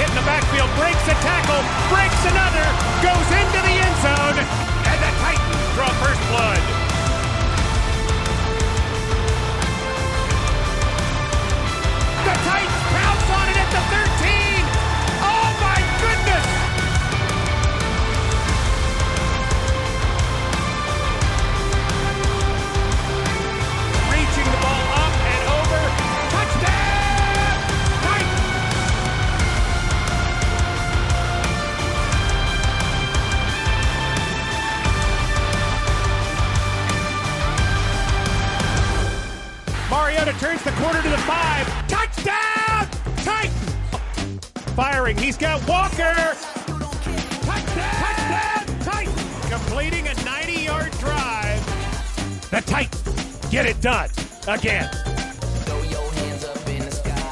hit in the backfield, breaks a tackle, breaks another, goes into the end zone, and the Titans draw first blood. The Titans pounce on it at the 13. Oh my goodness! Reaching the ball up and over. Touchdown! Titans! Mariota turns the corner to the 5. Touchdown! Titans! Firing. He's got Walker. Touchdown! Titans! Completing a 90-yard drive. The Titans get it done again. Throw your hands up in the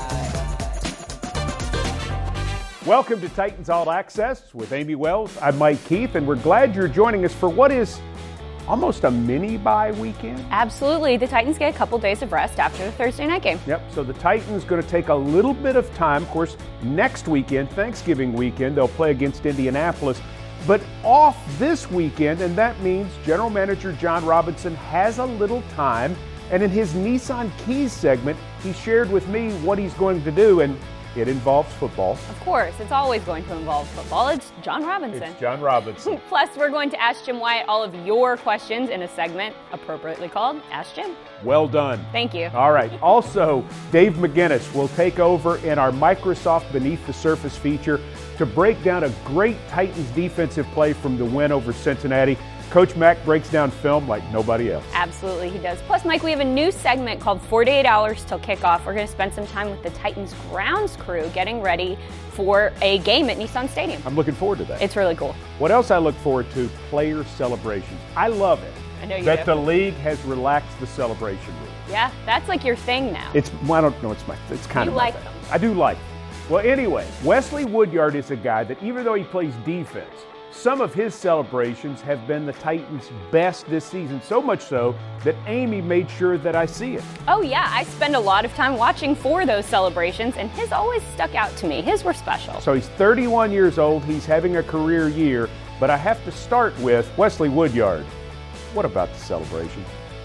sky. Welcome to Titans All Access with Amy Wells. I'm Mike Keith, and we're glad you're joining us for what is almost a mini bye weekend. Absolutely. The Titans get a couple days of rest after the Thursday night game. Yep, so the Titans going to take a little bit of time. Of course, next weekend, Thanksgiving weekend, they'll play against Indianapolis. But off this weekend, and that means General Manager John Robinson has a little time. And in his Nissan Keys segment, he shared with me what he's going to do, and it involves football. Of course, it's always going to involve football. It's John Robinson. It's John Robinson. Plus, we're going to ask Jim Wyatt all of your questions in a segment appropriately called Ask Jim. Well done. Thank you. All right. Also, Dave McGinnis will take over in our Microsoft Beneath the Surface feature to break down a great Titans defensive play from the win over Cincinnati. Coach Mack breaks down film like nobody else. Absolutely, he does. Plus, Mike, we have a new segment called 48 Hours Till Kickoff. We're going to spend some time with the Titans grounds crew getting ready for a game at Nissan Stadium. I'm looking forward to that. It's really cool. What else I look forward to? Player celebrations. I love it. I know you that do. the league has relaxed the celebration rule. Yeah, that's like your thing now. It's, well, I don't know, it's kind You of like my thing. them. I do like them. Well, anyway, Wesley Woodyard is a guy that even though he plays defense, some of his celebrations have been the Titans' best this season, so much so that Amy made sure that I see it. Oh, yeah, I spend a lot of time watching for those celebrations, and his always stuck out to me. His were special. So he's 31 years old. He's having a career year, but I have to start with Wesley Woodyard. What about the celebration?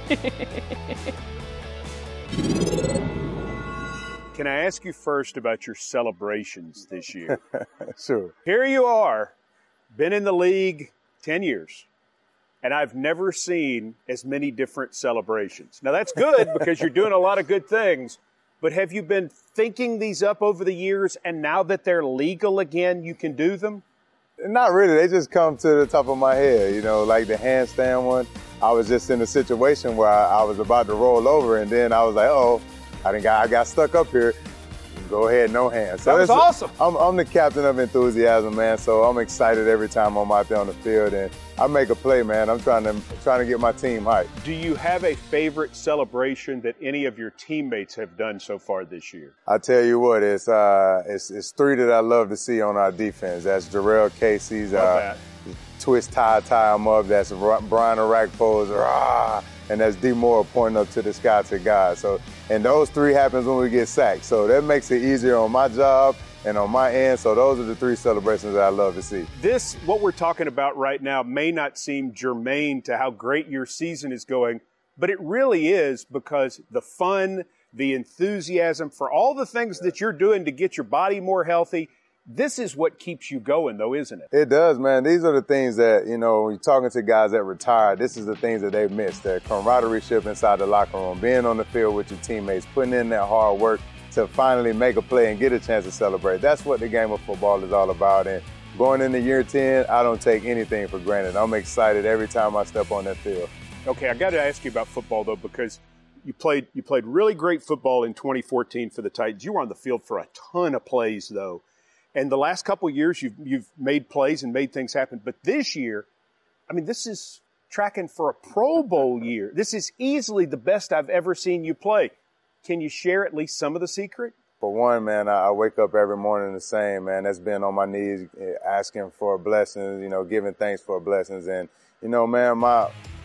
Can I ask you first about your celebrations this year? Sure. Here you are, been in the league 10 years, and I've never seen as many different celebrations. Now, that's good because you're doing a lot of good things, but have you been thinking these up over the years, and now that they're legal again, you can do them? Not really. They just come to the top of my head, you know, like the handstand one. I was just in a situation where I was about to roll over, and then I was like, oh, I got stuck up here. Go ahead, no hands. So that was awesome. I'm the captain of enthusiasm, man. So I'm excited every time I'm out there on the field, and I make a play, man. I'm trying to get my team hyped. Do you have a favorite celebration that any of your teammates have done so far this year? I tell you what, it's three that I love to see on our defense. That's Jarrell Casey's twist tie him up. That's Brian Orakpo's and that's D Moore pointing up to the sky to God. So, and those three happens when we get sacked. So that makes it easier on my job and on my end. So those are the three celebrations that I love to see. This, what we're talking about right now, may not seem germane to how great your season is going, but it really is, because the fun, the enthusiasm for all the things that you're doing to get your body more healthy, this is what keeps you going, though, isn't it? It does, man. These are the things that, you know, when you're talking to guys that retire, this is the things that they've missed. That camaraderie inside the locker room, being on the field with your teammates, putting in that hard work to finally make a play and get a chance to celebrate. That's what the game of football is all about. And going into year 10, I don't take anything for granted. I'm excited every time I step on that field. Okay, I got to ask you about football, though, because you played really great football in 2014 for the Titans. You were on the field for a ton of plays, though. And the last couple of years, you've made plays and made things happen. But this year, I mean, this is tracking for a Pro Bowl year. This is easily the best I've ever seen you play. Can you share at least some of the secret? For one, man, I wake up every morning the same, man. That's been on my knees, asking for blessings, you know, giving thanks for blessings. And, you know, man,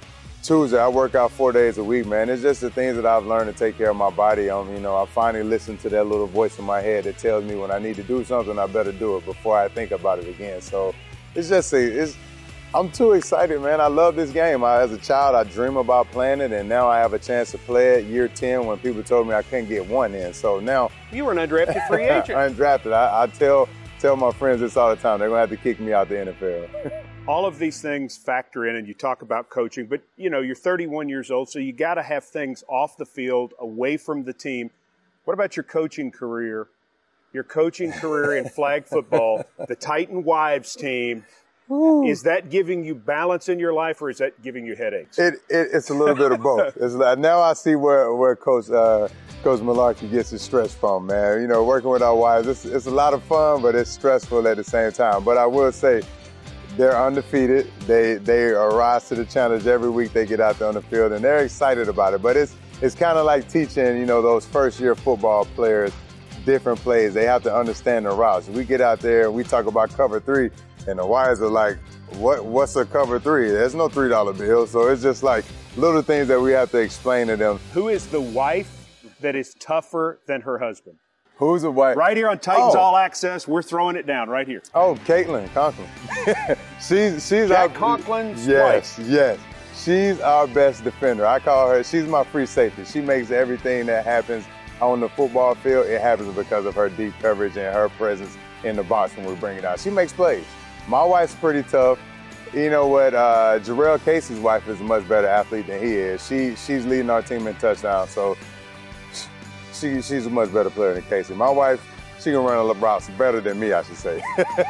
Tuesday. I work out 4 days a week, man. It's just the things that I've learned to take care of my body. I finally listen to that little voice in my head that tells me when I need to do something, I better do it before I think about it again. So I'm too excited, man. I love this game. As a child, I dream about playing it, and now I have a chance to play it year 10 when people told me I couldn't get one in. So now you were an undrafted free agent. Undrafted. I tell my friends this all the time. They're going to have to kick me out the NFL. All of these things factor in, and you talk about coaching, but, you're 31 years old, so you got to have things off the field, away from the team. What about your coaching career? Your coaching career in flag football, the Titan Wives team. Ooh. Is that giving you balance in your life, or is that giving you headaches? It's a little bit of both. Now I see where Coach Mularkey gets his stress from, man. Working with our wives, it's a lot of fun, but it's stressful at the same time. But I will say, they're undefeated. They arise to the challenge every week they get out there on the field, and they're excited about it. But it's kind of like teaching, those first-year football players different plays. They have to understand the routes. We get out there and we talk about cover 3, and the Wives are like, what's a cover 3? There's no $3 bill. So it's just like little things that we have to explain to them. Who is the wife that is tougher than her husband? Who's the wife? Right here on Titans All Access. We're throwing it down right here. Oh, Caitlin Conklin. she's Jack Conklin's wife. Yes. She's our best defender. I call her, she's my free safety. She makes everything that happens on the football field, it happens because of her deep coverage and her presence in the box when we bring it out. She makes plays. My wife's pretty tough. You know what? Jarrell Casey's wife is a much better athlete than he is. She's leading our team in touchdowns, so she's a much better player than Casey. My wife, she can run a routes better than me, I should say.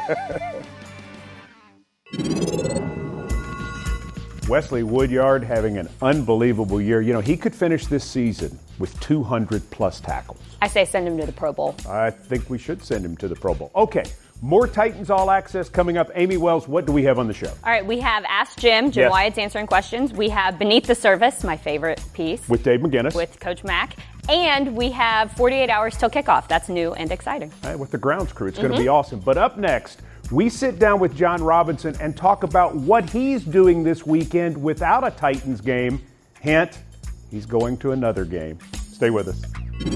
Wesley Woodyard having an unbelievable year. He could finish this season with 200-plus tackles. I say send him to the Pro Bowl. I think we should send him to the Pro Bowl. Okay, more Titans All Access coming up. Amy Wells, what do we have on the show? All right, we have Ask Jim. Jim Wyatt's answering questions. We have Beneath the Surface, my favorite piece. With Dave McGinnis. With Coach Mack. And we have 48 hours till kickoff. That's new and exciting. With the grounds crew. It's going to be awesome. But up next, we sit down with John Robinson and talk about what he's doing this weekend without a Titans game. Hint, he's going to another game. Stay with us.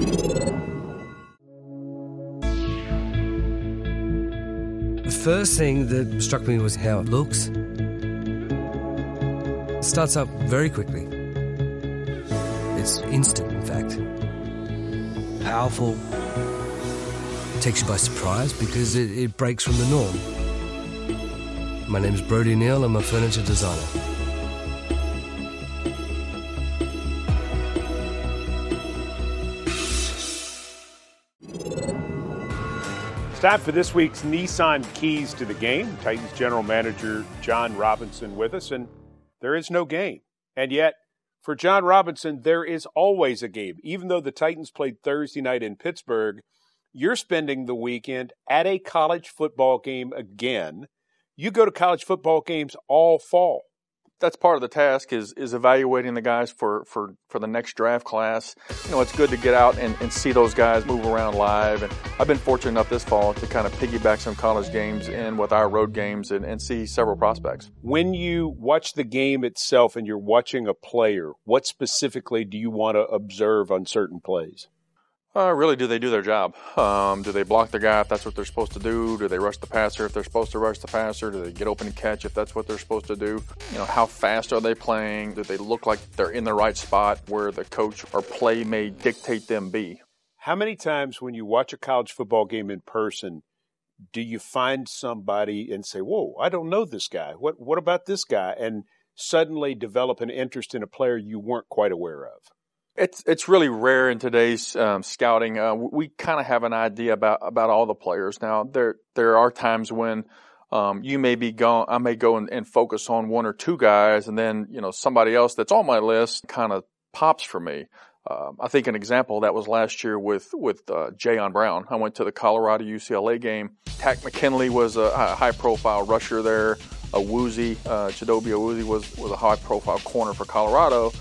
The first thing that struck me was how it looks. It starts up very quickly. It's instant, in fact. Powerful. Takes you by surprise because it breaks from the norm. My name's Brody Neal. I'm a furniture designer. It's time for this week's Nissan Keys to the Game. Titans General Manager John Robinson with us, and there is no game. And yet, for John Robinson, there is always a game. Even though the Titans played Thursday night in Pittsburgh, you're spending the weekend at a college football game again. You go to college football games all fall. That's part of the task is evaluating the guys for the next draft class. It's good to get out and see those guys move around live. And I've been fortunate enough this fall to kind of piggyback some college games in with our road games and see several prospects. When you watch the game itself and you're watching a player, what specifically do you want to observe on certain plays? Really, do they do their job? Do they block the guy if that's what they're supposed to do? Do they rush the passer if they're supposed to rush the passer? Do they get open and catch if that's what they're supposed to do? How fast are they playing? Do they look like they're in the right spot where the coach or play may dictate them be? How many times when you watch a college football game in person do you find somebody and say, whoa, I don't know this guy. What about this guy? And suddenly develop an interest in a player you weren't quite aware of? It's really rare in today's scouting. We kind of have an idea about all the players. Now, there are times when you may be gone. I may go and focus on one or two guys, and then somebody else that's on my list kind of pops for me. I think an example of that was last year with Jayon Brown. I went to the Colorado UCLA game. Tack McKinley was a high profile rusher there. Chidobe Awuzie was a high profile corner for Colorado.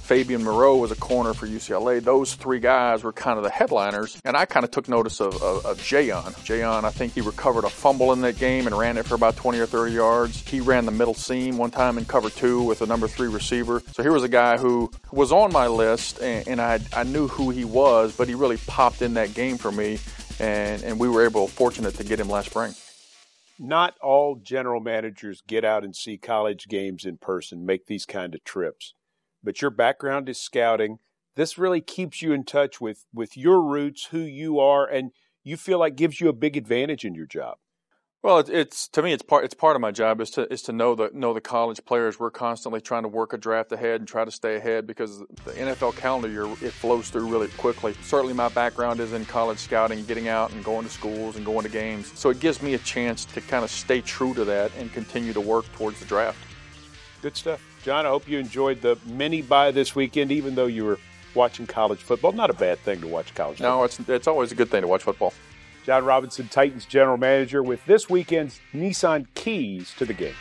Fabian Moreau was a corner for UCLA. Those three guys were kind of the headliners, and I kind of took notice of Jayon. Jayon, I think he recovered a fumble in that game and ran it for about 20 or 30 yards. He ran the middle seam one time in cover 2 with a number 3 receiver. So here was a guy who was on my list, and I knew who he was, but he really popped in that game for me, and we were fortunate to get him last spring. Not all general managers get out and see college games in person, make these kind of trips. But your background is scouting. This really keeps you in touch with your roots, who you are, and you feel like gives you a big advantage in your job. Well, it's to me, it's part of my job is to know the college players. We're constantly trying to work a draft ahead and try to stay ahead because the NFL calendar year, it flows through really quickly. Certainly my background is in college scouting, getting out and going to schools and going to games. So it gives me a chance to kind of stay true to that and continue to work towards the draft. Good stuff. John, I hope you enjoyed the mini bye this weekend, even though you were watching college football. Not a bad thing to watch college football. No, it's always a good thing to watch football. John Robinson, Titans general manager, with this weekend's Nissan keys to the game.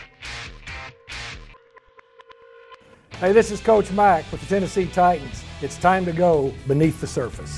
Hey, this is Coach Mack with the Tennessee Titans. It's time to go beneath the surface.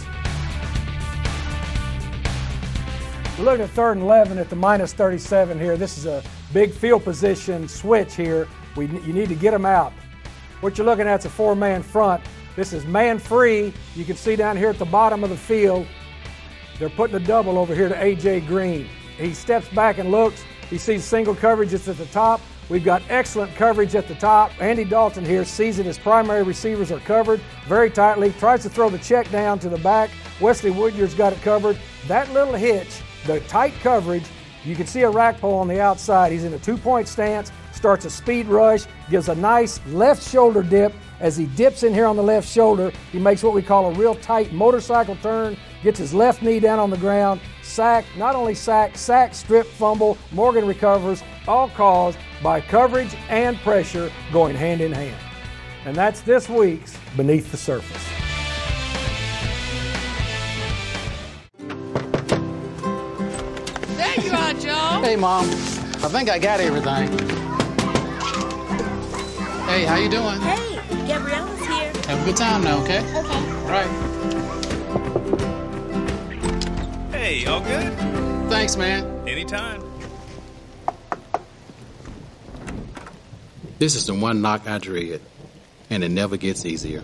We're looking at 3rd and 11 at the minus 37 here. This is a big field position switch here. You need to get them out. What you're looking at is a 4-man front. This is man free. You can see down here at the bottom of the field, they're putting a double over here to A.J. Green. He steps back and looks. He sees single coverage at the top. We've got excellent coverage at the top. Andy Dalton here sees that his primary receivers are covered very tightly, tries to throw the check down to the back. Wesley Woodyard's got it covered. That little hitch, the tight coverage, you can see a rack pole on the outside. He's in a 2-point stance, starts a speed rush, gives a nice left shoulder dip. As he dips in here on the left shoulder, he makes what we call a real tight motorcycle turn, gets his left knee down on the ground, sack, not only sack, strip, fumble, Morgan recovers, all caused by coverage and pressure going hand in hand. And that's this week's Beneath the Surface. There you are, Joe. Hey, Mom. I think I got everything. Hey, how you doing? Hey, Gabriella's here. Have a good time now, okay? Okay. All right. Hey, all good? Thanks, man. Anytime. This is the one knock I dread, and it never gets easier.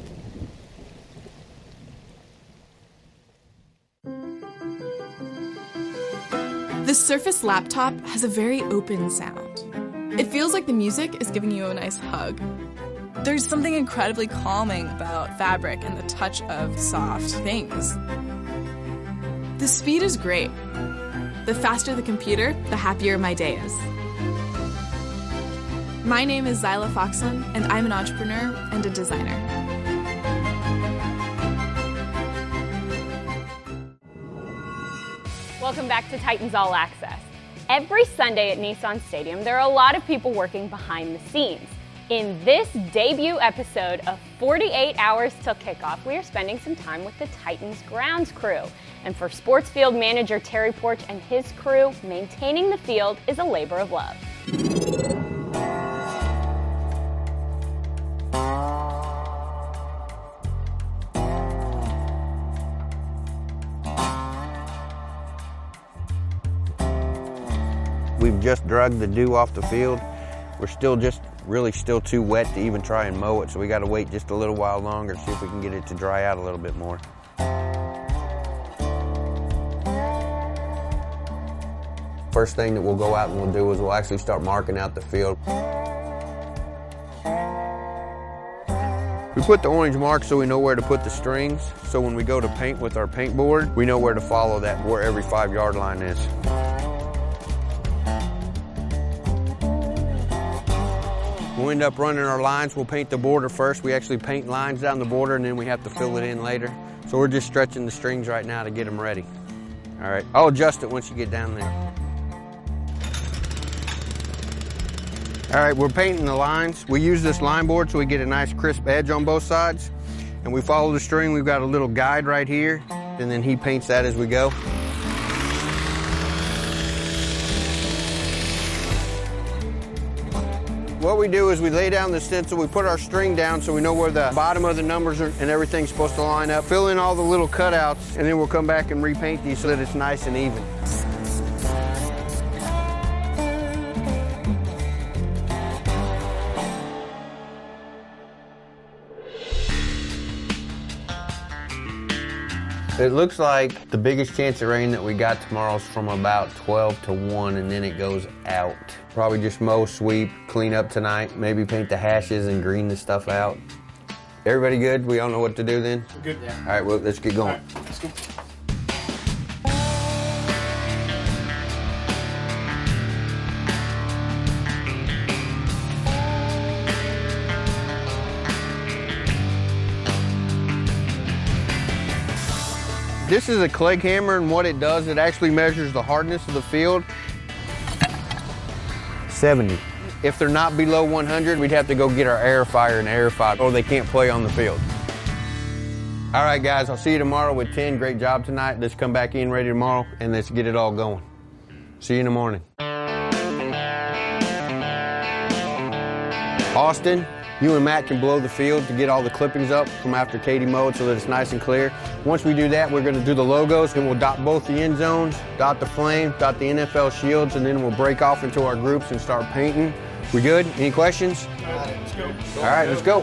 The Surface laptop has a very open sound. It feels like the music is giving you a nice hug. There's something incredibly calming about fabric and the touch of soft things. The speed is great. The faster the computer, the happier my day is. My name is Zyla Foxland, and I'm an entrepreneur and a designer. Welcome back to Titans All Access. Every Sunday at Nissan Stadium, there are a lot of people working behind the scenes. In this debut episode of 48 Hours Till Kickoff, we are spending some time with the Titans grounds crew. And for sports field manager Terry Porch and his crew, maintaining the field is a labor of love. We've just dragged the dew off the field. We're still too wet to even try and mow it, so we got to wait just a little while longer, see if we can get it to dry out a little bit more. First thing that we'll go out and we'll do is we'll actually start marking out the field. We put the orange mark so we know where to put the strings, so when we go to paint with our paint board, we know where to follow that, where every 5-yard line is. We'll end up running our lines. We'll paint the border first. We actually paint lines down the border, and then we have to fill it in later. So we're just stretching the strings right now to get them ready. All right, I'll adjust it once you get down there. All right, we're painting the lines. We use this line board so we get a nice crisp edge on both sides. And we follow the string. We've got a little guide right here, and then he paints that as we go. What we do is we lay down the stencil, we put our string down so we know where the bottom of the numbers are and everything's supposed to line up. Fill in all the little cutouts, and then we'll come back and repaint these so that it's nice and even. It looks like the biggest chance of rain that we got tomorrow is from about 12 to 1, and then it goes out. Probably just mow, sweep, clean up tonight, maybe paint the hashes and green the stuff out. Everybody good? We all know what to do then? We're good. Yeah. All right, well, let's get going. All right, let's go. This is a Clegg hammer, and what it does, it actually measures the hardness of the field. 70. If they're not below 100, we'd have to go get our air fire and airify, or they can't play on the field. All right, guys, I'll see you tomorrow with 10. Great job tonight. Let's come back in ready tomorrow, and let's get it all going. See you in the morning. Austin, you and Matt can blow the field to get all the clippings up from after Katie mowed so that it's nice and clear. Once we do that, we're going to do the logos, and we'll dot both the end zones, dot the flame, dot the NFL shields, and then we'll break off into our groups and start painting. We good? Any questions? Let's go. All right, let's go.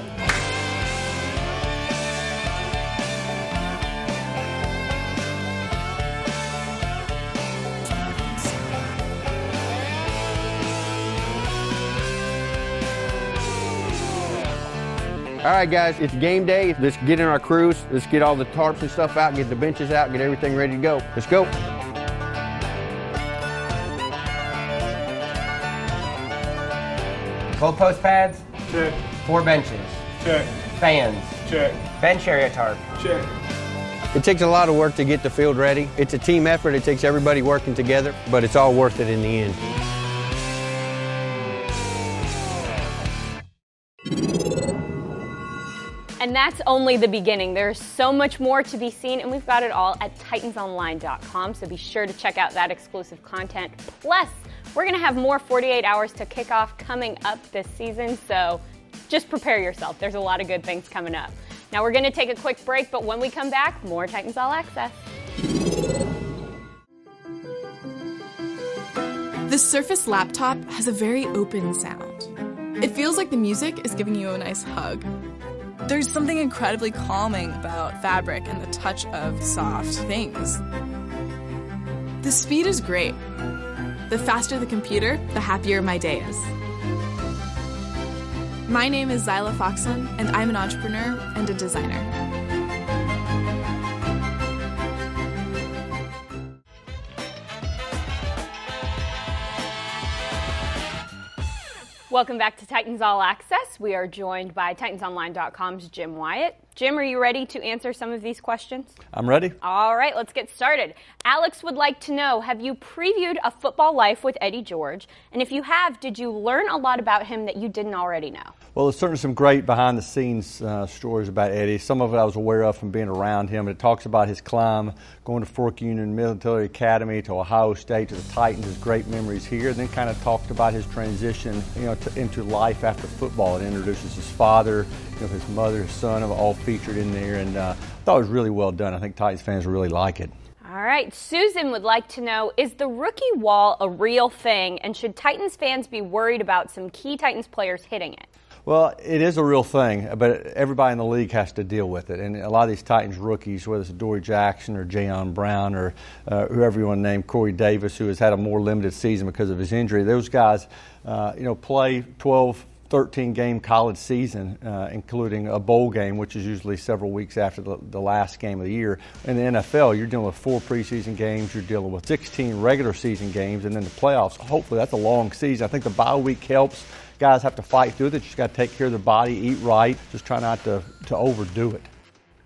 All right, guys, it's game day. Let's get in our crews. Let's get all the tarps and stuff out, get the benches out, get everything ready to go. Let's go. Goalpost pads? Check. 4 benches. Check. Fans? Check. Bench area tarp? Check. It takes a lot of work to get the field ready. It's a team effort. It takes everybody working together, but it's all worth it in the end. And that's only the beginning. There's so much more to be seen, and we've got it all at titansonline.com, so be sure to check out that exclusive content. Plus, we're going to have more 48 Hours to Kickoff coming up this season, so just prepare yourself. There's a lot of good things coming up. Now, we're going to take a quick break, but when we come back, more Titans All Access. The Surface laptop has a very open sound. It feels like the music is giving you a nice hug. There's something incredibly calming about fabric and the touch of soft things. The speed is great. The faster the computer, the happier my day is. My name is Zyla Foxland, and I'm an entrepreneur and a designer. Welcome back to Titans All Access. We are joined by TitansOnline.com's Jim Wyatt. Jim, are you ready to answer some of these questions? I'm ready. All right, let's get started. Alex would like to know, have you previewed A Football Life with Eddie George? And if you have, did you learn a lot about him that you didn't already know? Well, there's certainly some great behind-the-scenes stories about Eddie. Some of it I was aware of from being around him. It talks about his climb, going to Fork Union Military Academy, to Ohio State, to the Titans, his great memories here. And then kind of talked about his transition, into life after football. It introduces his father, his mother, his son, all featured in there. And I thought it was really well done. I think Titans fans will really like it. All right, Susan would like to know, is the rookie wall a real thing? And should Titans fans be worried about some key Titans players hitting it? Well, it is a real thing, but everybody in the league has to deal with it. And a lot of these Titans rookies, whether it's Dory Jackson or Jayon Brown or whoever you want to name, Corey Davis, who has had a more limited season because of his injury, those guys, play 12, 13-game college season, including a bowl game, which is usually several weeks after the last game of the year. In the NFL, you're dealing with 4 preseason games, you're dealing with 16 regular season games, and then the playoffs. Hopefully that's a long season. I think the bye week helps. Guys have to fight through it. You just got to take care of their body, eat right, just try not to overdo it. All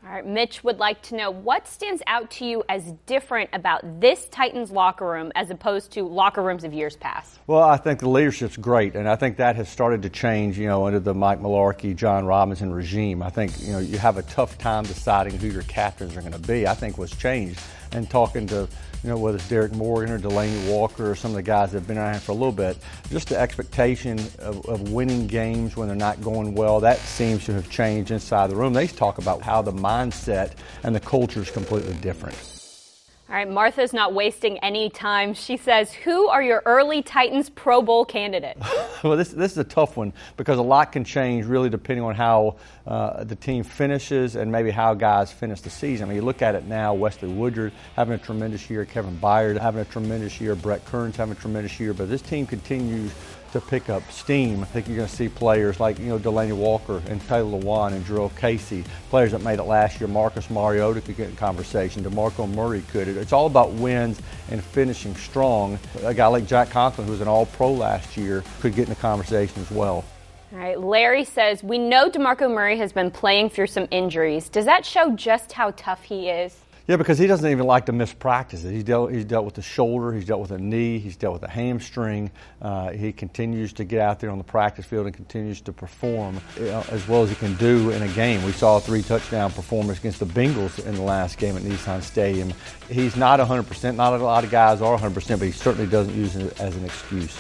All right, Mitch would like to know what stands out to you as different about this Titans locker room as opposed to locker rooms of years past? Well, I think the leadership's great, and I think that has started to change, under the Mike Mularkey, John Robinson regime. I think, you have a tough time deciding who your captains are going to be. I think what's changed, and talking to, whether it's Derek Morgan or Delaney Walker or some of the guys that have been around for a little bit, just the expectation of winning games when they're not going well, that seems to have changed inside the room. They talk about how the mindset and the culture is completely different. All right, Martha's not wasting any time. She says, who are your early Titans Pro Bowl candidates? Well, this is a tough one because a lot can change really depending on how the team finishes and maybe how guys finish the season. I mean, you look at it now, Wesley Woodard having a tremendous year, Kevin Byard having a tremendous year, Brett Kearns having a tremendous year, but this team continues to pick up steam. I think you're going to see players like, Delaney Walker and Taylor Lewan and Jarrell Casey, players that made it last year. Marcus Mariota could get in conversation. DeMarco Murray could. It's all about wins and finishing strong. A guy like Jack Conklin, who was an All-Pro last year, could get in the conversation as well. All right, Larry says, we know DeMarco Murray has been playing through some injuries. Does that show just how tough he is? Yeah, because he doesn't even like to miss practices. He's dealt with the shoulder, he's dealt with a knee, he's dealt with a hamstring. He continues to get out there on the practice field and continues to perform as well as he can do in a game. We saw a 3-touchdown performance against the Bengals in the last game at Nissan Stadium. He's not 100%. Not a lot of guys are 100%, but he certainly doesn't use it as an excuse.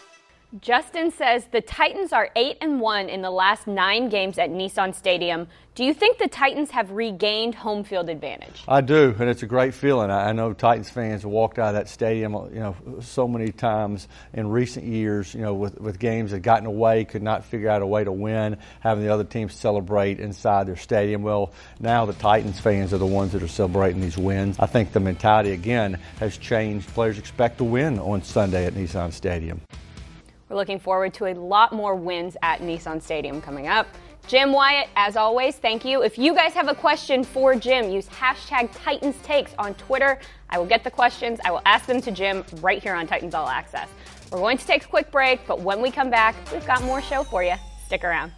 Justin says the Titans are 8-1 in the last 9 games at Nissan Stadium. Do you think the Titans have regained home field advantage? I do, and it's a great feeling. I know Titans fans have walked out of that stadium, so many times in recent years, with games that gotten away, could not figure out a way to win, having the other teams celebrate inside their stadium. Well, now the Titans fans are the ones that are celebrating these wins. I think the mentality, again, has changed. Players expect to win on Sunday at Nissan Stadium. We're looking forward to a lot more wins at Nissan Stadium coming up. Jim Wyatt, as always, thank you. If you guys have a question for Jim, use hashtag TitansTakes on Twitter. I will get the questions. I will ask them to Jim right here on Titans All Access. We're going to take a quick break, but when we come back, we've got more show for you. Stick around.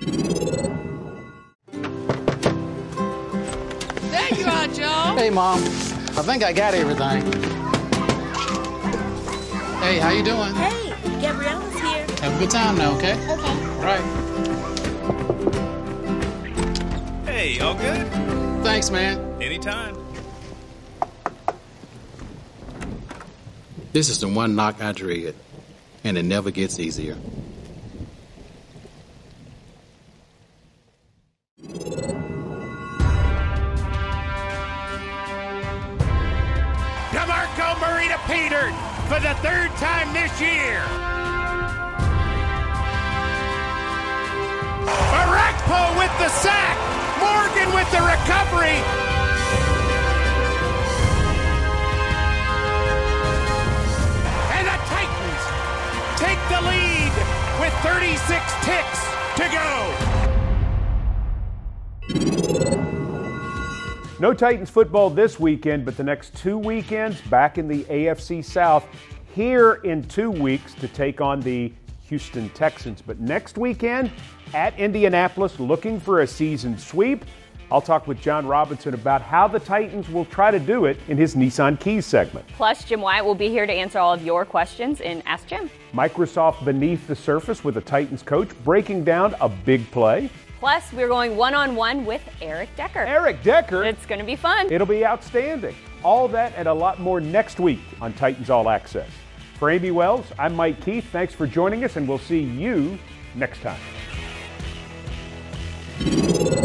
There you are, Joe. Hey, Mom. I think I got everything. Hey, how you doing? Hey, Gabriella's here. Have a good time now, okay? Okay. All right. Hey, all good? Thanks, man. Anytime. This is the one knock I dread, and it never gets easier. DeMarco Murray to Peter for the 3rd time this year. Arakpo with the sack. Morgan with the recovery. And the Titans take the lead with 36 ticks to go. No Titans football this weekend, but the next 2 weekends back in the AFC South, here in 2 weeks to take on the Houston Texans. But next weekend at Indianapolis, looking for a season sweep. I'll talk with John Robinson about how the Titans will try to do it in his Nissan Keys segment. Plus, Jim Wyatt will be here to answer all of your questions in Ask Jim. Microsoft Beneath the Surface with a Titans coach breaking down a big play. Plus, we're going one-on-one with Eric Decker. Eric Decker? It's going to be fun. It'll be outstanding. All that and a lot more next week on Titans All Access. For Amy Wells, I'm Mike Keith. Thanks for joining us, and we'll see you next time.